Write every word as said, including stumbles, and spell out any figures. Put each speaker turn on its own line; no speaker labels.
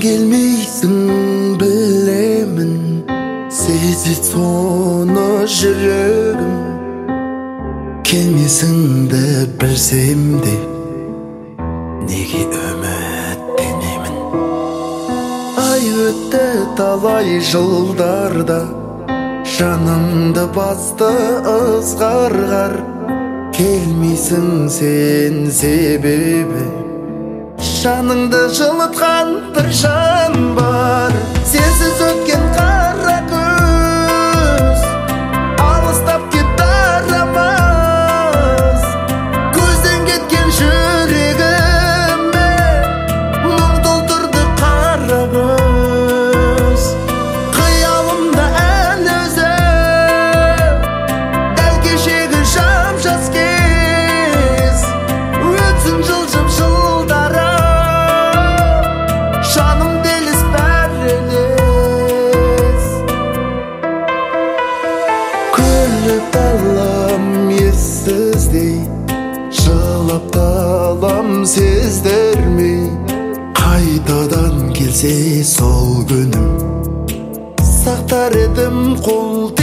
келмейсің білемін, сезет соны жүрегім. Келмесіңді білсем де неге үміттенемін. Ай өтті талай жылдарда, жанымды басты ызғарғар. Келмейсің сен себебі, жаныңды жылытқан бір жан бар. Сенсіз өткен қара күз алыстап кетті арамыз. Көзден кеткен жүрегіме мұң толтырды қара күз. Қиялымда ән өзі дәл кешегі жап-жас кез. Өтсін жылжып жылдары, жаным деліс бәрі елес. Күллі далам ессіздей, жылап далам сездірмей. Қайтадан келсе сол күнім, сақтар едім қол